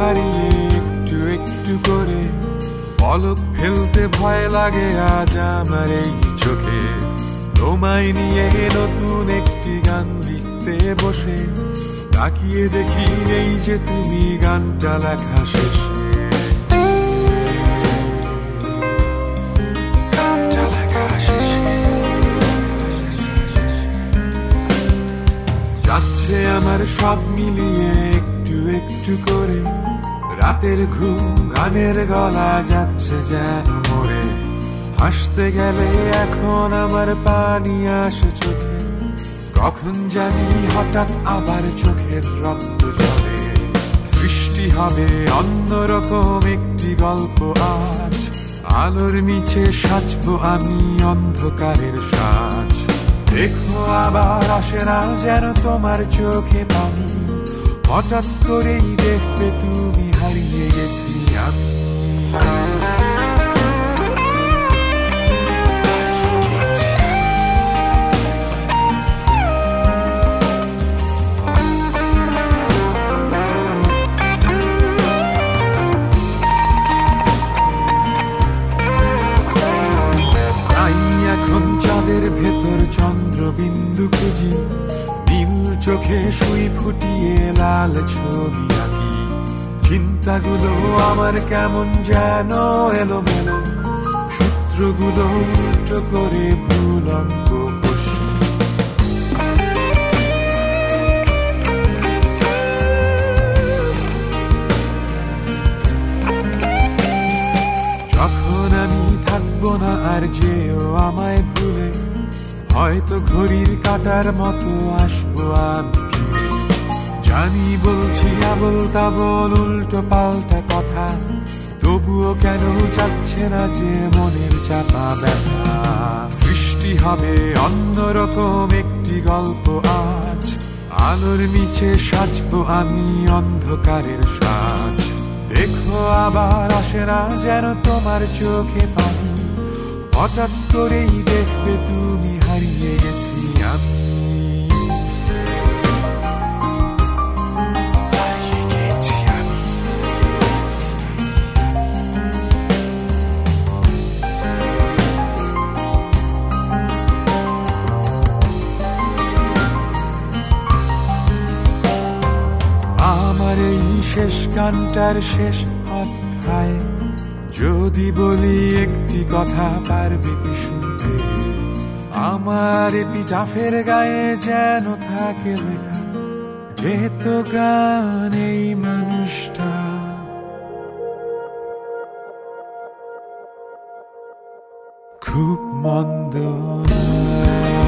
হারিয়ে একটু একটু করে পলক ফেলতে ভয় লাগে আজ আমার এই চোখে। তোমায় নিয়ে নতুন একটি গান লিখতে বসে তাকিয়ে দেখি নেই যে তুমি গানটা লেখা শেষে। যাচ্ছে আমার সব মিলিয়ে একটু একটু করে, রাতের ঘুম গানের গলা যাচ্ছে যেন মরে। হাসতে গেলে এখন আমার পানি আসে চোখে, কখন জানি হঠাৎ আবার চোখের রক্ত ঝরে। সৃষ্টি হবে অন্যরকম একটি গল্প আজ, আলোর নিচে সাজবো আমি অন্ধকারের সাজ। দেখো আবার আসে না যেন তোমার চোখে পানি, হঠাৎ করেই দেখবে তুমি হারিয়ে গেছি আমি। এখন চাঁদের ভেতর চন্দ্রবিন্দু খুঁজি, নীল চোখে সুই ফুটিয়ে লাল ছবি আঁকি। চিন্তাগুলো আমার কেমন যেন এলোমেলো, সূত্রগুলো উল্টো করে ভুল অঙ্ক কষি। যখন আমি থাকবো না আর যেও আমায় ভুলে, হয়তো ঘড়ির কাটার মতো আসবো আমি ফিরে। জানি বলছি আবল তাবল উল্টো পাল্টা কথা, তবুও কেন যাচ্ছে না যে মনের চাপা ব্যথা। সৃষ্টি হবে অন্যরকম একটি গল্প আজ, আলোর নিচে সাজবো আমি অন্ধকারের সাজ। দেখো আবার আসে না যেন তোমার চোখে পানি, হঠাৎ করেই দেখবে তুমি হারিয়ে গেছি আমি। আমার এই শেষ গানটার শেষ অধ্যায় যদি বলি একটি কথা পারবে কি শুনতে? আমার এপিটাফের গায়ে যেন থাকে লেখা, গেত গান এই মানুষটা খুব মন্দ না।